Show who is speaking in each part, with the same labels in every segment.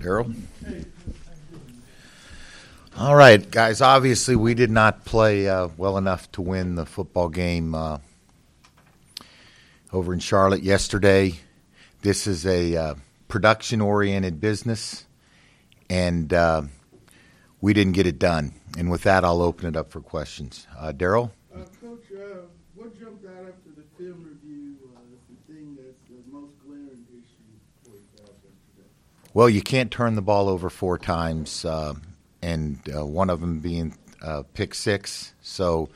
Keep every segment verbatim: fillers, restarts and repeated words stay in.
Speaker 1: Daryl? All right, guys, obviously we did not play uh, well enough to win the football game uh, over in Charlotte yesterday. This is a uh, production-oriented business, and uh, we didn't get it done. And with that, I'll open it up for questions. Uh, Daryl?
Speaker 2: Uh, Coach, uh, what jumped out after the film review uh, is the thing that's the most glaring issue for you guys yesterday?
Speaker 1: Well, you can't turn the ball over four times, uh, and uh, one of them being uh, pick six. So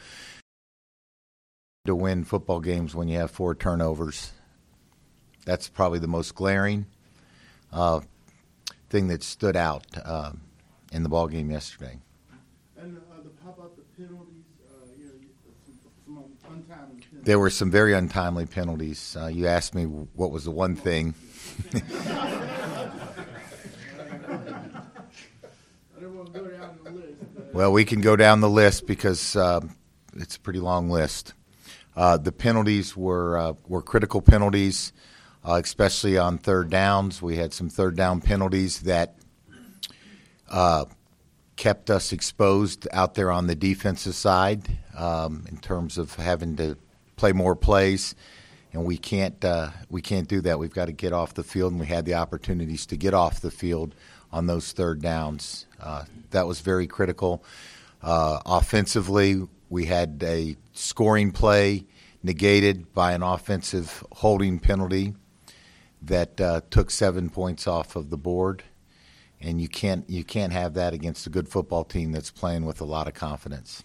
Speaker 1: to win football games when you have four turnovers, that's probably the most glaring uh, thing that stood out uh, in the ball game yesterday.
Speaker 2: And uh, the, how about the penalties? Uh, you know, some, some untimely penalties.
Speaker 1: There were some very untimely penalties. Uh, you asked me what was the one thing.
Speaker 2: I don't want to go down the list. But
Speaker 1: Well, we can go down the list because uh, it's a pretty long list. Uh, the penalties were uh, were critical penalties, uh, especially on third downs. We had some third down penalties that uh, kept us exposed out there on the defensive side um, in terms of having to play more plays, and we can't uh, we can't do that. We've got to get off the field, and we had the opportunities to get off the field on those third downs. Uh, that was very critical. Uh, offensively, we had a scoring play negated by an offensive holding penalty that uh, took seven points off of the board, and you can't you can't have that against a good football team that's playing with a lot of confidence.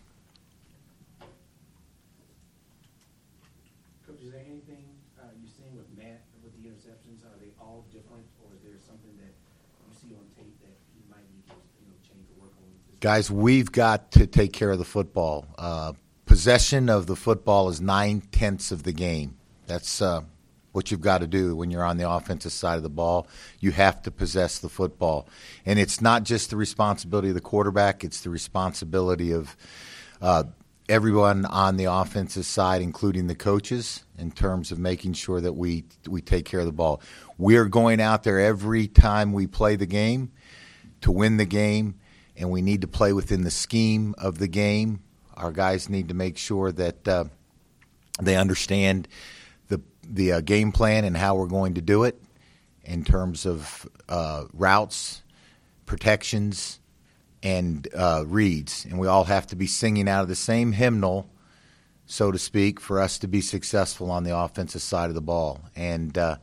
Speaker 3: Coach, is there anything uh, you're seeing with Matt with the interceptions? Are they all different, or is there something that you see on tape that he might need to you know, change or work on?
Speaker 1: Guys, we've got to take care of the football. Uh, possession of the football is nine-tenths of the game. That's uh, what you've got to do when you're on the offensive side of the ball. You have to possess the football. And it's not just the responsibility of the quarterback, it's the responsibility of uh, everyone on the offensive side, including the coaches, in terms of making sure that we we take care of the ball. We're going out there every time we play the game to win the game, and we need to play within the scheme of the game. Our guys need to make sure that uh, they understand the the uh, game plan and how we're going to do it in terms of uh, routes, protections, and uh, reads. And we all have to be singing out of the same hymnal, so to speak, for us to be successful on the offensive side of the ball. And uh,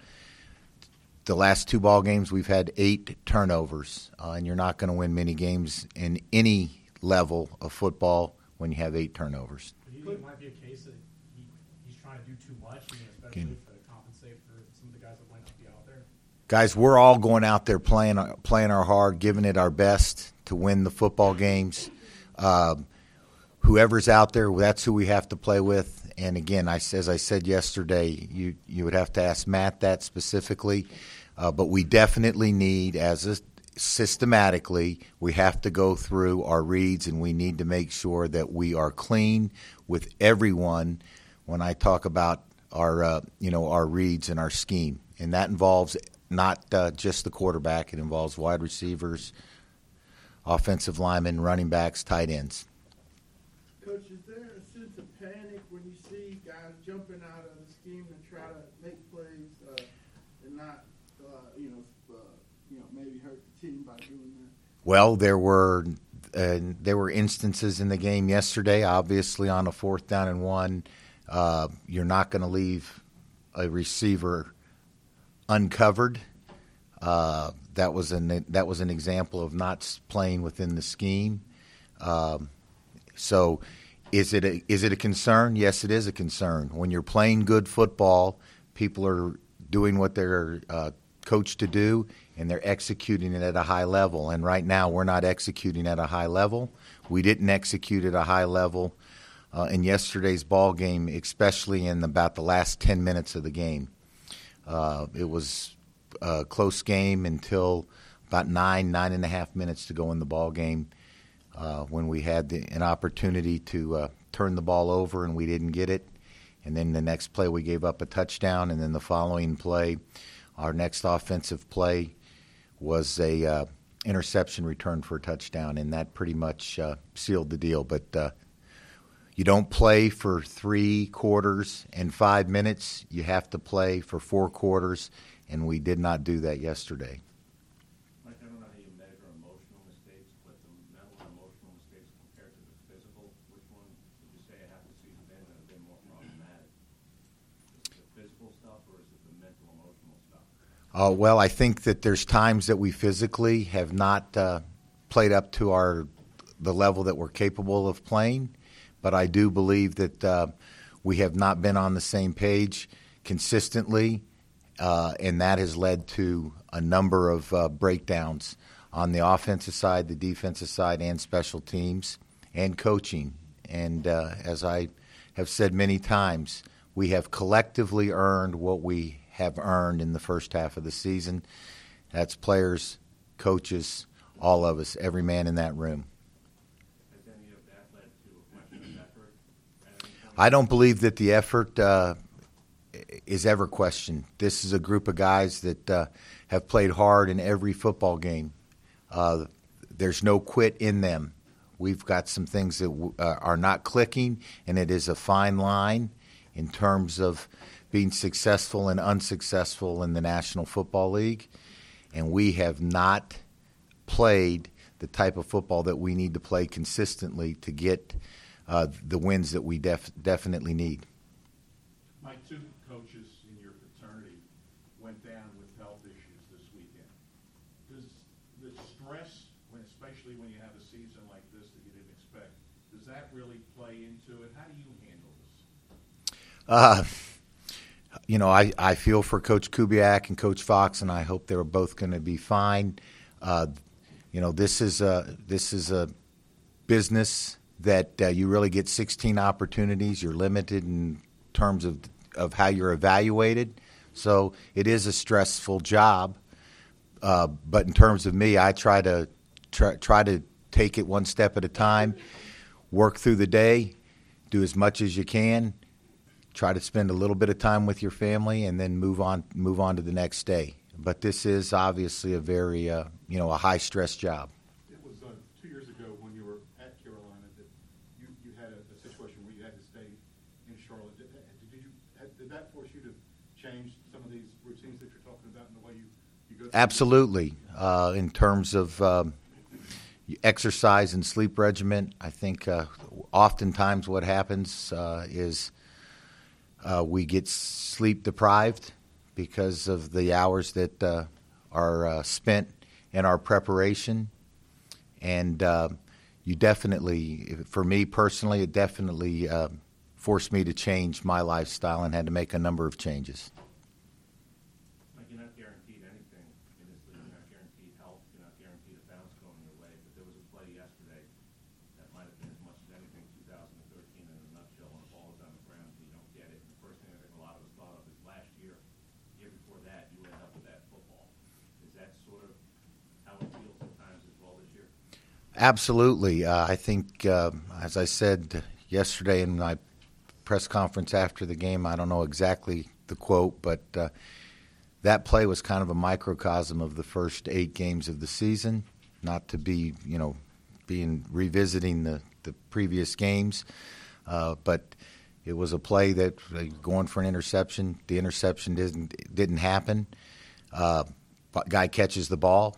Speaker 1: the last two ball games, we've had eight turnovers, uh, and you're not going to win many games in any level of football when you have eight turnovers.
Speaker 4: Do you think it might be a case that he, he's trying to do too much, I mean, especially
Speaker 1: Okay.
Speaker 4: to compensate for some of the guys that might not be out there?
Speaker 1: Guys, we're all going out there playing playing our hard, giving it our best to win the football games. Uh, whoever's out there, that's who we have to play with. And again, I, as I said yesterday, you, you would have to ask Matt that specifically. Uh, but we definitely need, as a, systematically, we have to go through our reads, and we need to make sure that we are clean with everyone when I talk about our, uh, you know, our reads and our scheme. And that involves not uh, just the quarterback. It involves wide receivers, offensive linemen, running backs, tight ends.
Speaker 2: Coach, is there a sense of panic when you see guys jumping out of the scheme to try to make plays uh, and not, uh, you know, uh, you know, maybe hurt the team by doing that?
Speaker 1: Well, there were uh, there were instances in the game yesterday. Obviously, on a fourth down and one, uh, you're not going to leave a receiver uncovered. Uh, that was an that was an example of not playing within the scheme. Um, so, is it a, is it a concern? Yes, it is a concern. When you're playing good football, people are doing what they're uh, coached to do, and they're executing it at a high level. And right now, we're not executing at a high level. We didn't execute at a high level uh, in yesterday's ball game, especially in about the last ten minutes of the game. Uh, it was a close game until about nine, nine and a half minutes to go in the ball game uh, when we had the, an opportunity to uh, turn the ball over, and we didn't get it. And then the next play, we gave up a touchdown, and then the following play, our next offensive play, was a uh, interception return for a touchdown, and that pretty much uh, sealed the deal. But uh, you don't play for three quarters and five minutes. You have to play for four quarters, and we did not do that yesterday.
Speaker 5: Mike, I don't know how you measure emotional mistakes, but the mental and emotional mistakes compared to the physical, which one would you say half the season been that have been more problematic? Is it the physical stuff or is it the mental, emotional stuff?
Speaker 1: Uh, well, I think that there's times that we physically have not uh, played up to our the level that we're capable of playing, but I do believe that uh, we have not been on the same page consistently, uh, and that has led to a number of uh, breakdowns on the offensive side, the defensive side, and special teams, and coaching. And uh, as I have said many times, we have collectively earned what we have earned in the first half of the season. That's players, coaches, all of us, every man in that room.
Speaker 5: Has any of that led to a question of effort? at any point?
Speaker 1: I don't believe that the effort uh, is ever questioned. This is a group of guys that uh, have played hard in every football game. Uh, there's no quit in them. We've got some things that w- uh, are not clicking, and it is a fine line in terms of being successful and unsuccessful in the National Football League. And we have not played the type of football that we need to play consistently to get uh, the wins that we def- definitely need.
Speaker 6: My two coaches in your fraternity went down with health issues this weekend. Does the stress, when, especially when you have a season like this that you didn't expect, does that really play into it? How do you handle this?
Speaker 1: Uh, you know, I, I feel for Coach Kubiak and Coach Fox, and I hope they're both going to be fine. Uh, you know, this is a this is a business that uh, you really get sixteen opportunities. You're limited in terms of of how you're evaluated, so it is a stressful job. Uh, but in terms of me, I try to try, try to take it one step at a time, work through the day, do as much as you can. Try to spend a little bit of time with your family, and then move on move on to the next day. But this is obviously a very uh, you know a high stress job.
Speaker 6: It was uh, two years ago when you were at Carolina that you, you had a, a situation where you had to stay in Charlotte. Did, did you had, did that force you to change some of these routines that you're talking about in the way you, you go through?
Speaker 1: Absolutely. Uh, in terms of um, exercise and sleep regimen, I think uh, oftentimes what happens uh, is Uh, we get sleep deprived because of the hours that uh, are uh, spent in our preparation. And uh, you definitely, for me personally, it definitely uh, forced me to change my lifestyle and had to make a number of changes.
Speaker 5: Like, you're not guaranteed anything in this league. You're not guaranteed health. You're not guaranteed a bounce going your way. But there was a play yesterday that might have been as much as anything two thousand thirteen in a nutshell. When the ball is on the ground and you don't get it. The first thing I think a lot of us thought of is last year, the year before that, you ended up with that football. Is that sort of how it feels at times as well this year?
Speaker 1: Absolutely. Uh, I think, uh, as I said yesterday in my press conference after the game, I don't know exactly the quote, but uh, that play was kind of a microcosm of the first eight games of the season. Not to be, you know, being revisiting the, the previous games, uh, but it was a play that uh, going for an interception. The interception didn't didn't happen. Uh, guy catches the ball,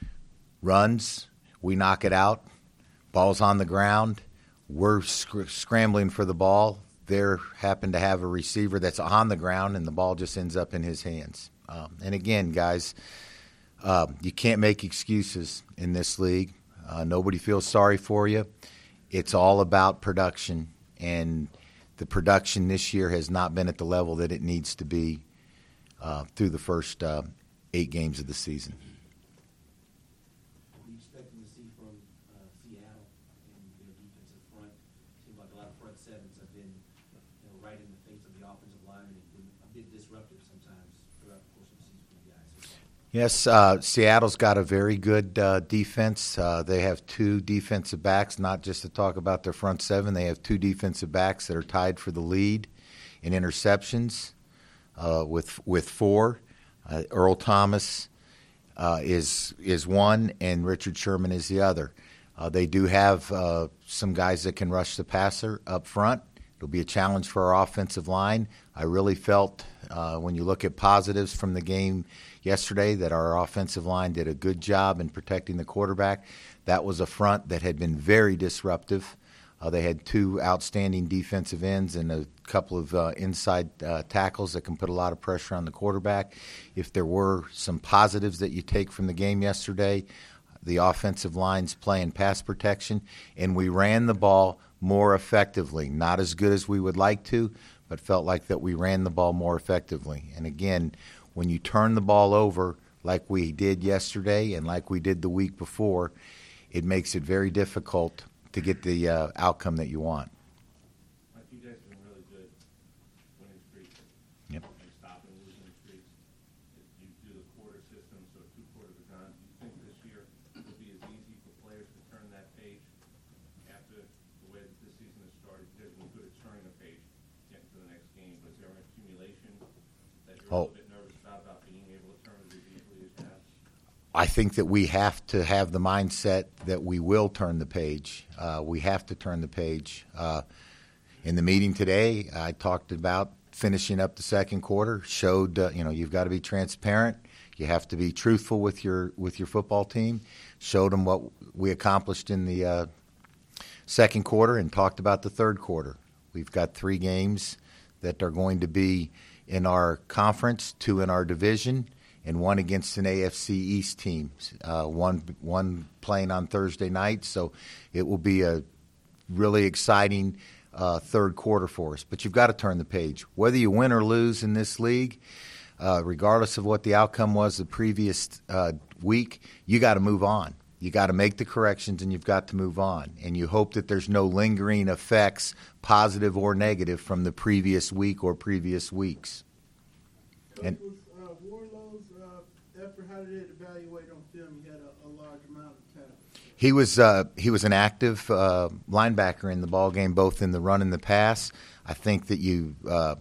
Speaker 1: runs. We knock it out. Ball's on the ground. We're sc- scrambling for the ball. There happen to have a receiver that's on the ground, and the ball just ends up in his hands. Um, and again, guys, uh, you can't make excuses in this league. Uh, nobody feels sorry for you. It's all about production, and the production this year has not been at the level that it needs to be uh, through the first uh, eight games of the season.
Speaker 3: What are you expecting to see from uh, Seattle in their defensive front? Seems like a lot of front sevens have been, you know, right in the face of the offensive linemen and been a bit disruptive sometimes throughout the course of the season for you guys. So far.
Speaker 1: Yes, uh, Seattle's got a very good uh, defense. Uh, they have two defensive backs, not just to talk about their front seven. They have two defensive backs that are tied for the lead in interceptions uh, with with four. Uh, Earl Thomas uh, is is one, and Richard Sherman is the other. Uh, they do have uh, some guys that can rush the passer up front. It'll be a challenge for our offensive line. I really felt uh, when you look at positives from the game yesterday that our offensive line did a good job in protecting the quarterback. That was a front that had been very disruptive. Uh, they had two outstanding defensive ends and a couple of uh, inside uh, tackles that can put a lot of pressure on the quarterback. If there were some positives that you take from the game yesterday, the offensive line's playing pass protection, and we ran the ball more effectively. Not as good as we would like to, but felt like that we ran the ball more effectively. And again, when you turn the ball over like we did yesterday and like we did the week before, it makes it very difficult to get the uh, outcome that you want.
Speaker 5: Like you guys have been really good winning streaks.
Speaker 1: Yep.
Speaker 5: And stopping losing streaks. If you do the quarter system, so two quarters are gone. Do you think this year will be as easy for players to turn that page after the way that this season has started? You guys have been good at turning the page, getting to the next game. But is there an accumulation that you're
Speaker 1: Oh.
Speaker 5: a little bit nervous about, about being able to turn it as easily as you have?
Speaker 1: I think that we have to have the mindset that we will turn the page. Uh, we have to turn the page. Uh, in the meeting today, I talked about finishing up the second quarter. Showed uh, you know you've got to be transparent. You have to be truthful with your with your football team. Showed them what we accomplished in the uh, second quarter, and talked about the third quarter. We've got three games that are going to be in our conference, two in our division, and one against an A F C East team, uh, one one playing on Thursday night. So it will be a really exciting uh, third quarter for us. But you've got to turn the page. Whether you win or lose in this league, uh, regardless of what the outcome was the previous uh, week, you got to move on. You got to make the corrections, and you've got to move on. And you hope that there's no lingering effects, positive or negative, from the previous week or previous weeks.
Speaker 2: Coach,
Speaker 1: And-
Speaker 2: was uh, Warlow's uh, effort, how did it evaluate on film? He had a, a large amount of tackles.
Speaker 1: He was uh, he was an active uh, linebacker in the ball game, both in the run and the pass. I think that you uh,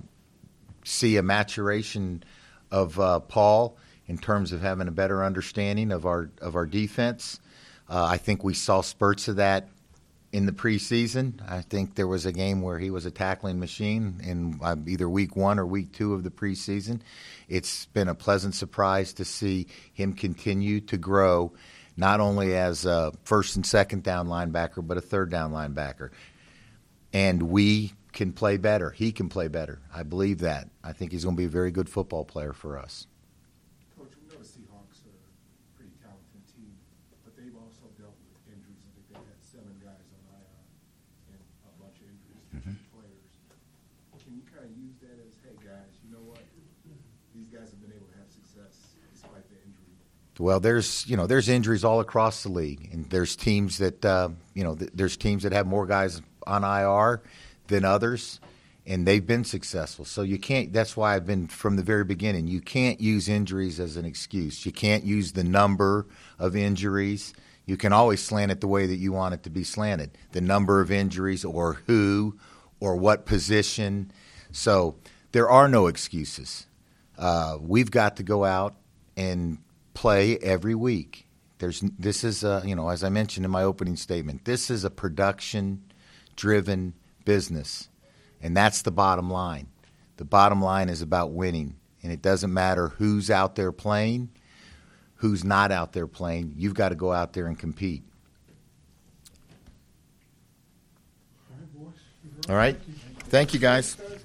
Speaker 1: see a maturation of uh, Paul in terms of having a better understanding of our of our defense. Uh, I think we saw spurts of that in the preseason. I think there was a game where he was a tackling machine in uh, either week one or week two of the preseason. It's been a pleasant surprise to see him continue to grow, not only as a first and second down linebacker, but a third down linebacker. And we can play better. He can play better. I believe that. I think he's going to be a very good football player for us.
Speaker 7: Coach, we know the Seahawks are a pretty talented team, but they've also dealt with injuries. I think they had seven guys on I R and a bunch of injuries to key players. Can you kind of use that as, hey, guys, you know what? These guys have been able to have success despite the injury.
Speaker 1: Well, there's you know there's injuries all across the league, and there's teams that uh, you know th- there's teams that have more guys on I R than others, and they've been successful. So you can't. That's why I've been from the very beginning. You can't use injuries as an excuse. You can't use the number of injuries. You can always slant it the way that you want it to be slanted. The number of injuries, or who, or what position. So there are no excuses. Uh, we've got to go out and play every week. There's this is a, you know as I mentioned in my opening statement, this is a production-driven business, and that's the bottom line. The bottom line is about winning, and it doesn't matter who's out there playing, who's not out there playing. You've got to go out there and compete.
Speaker 2: All right, boys.
Speaker 1: All right, thank you guys.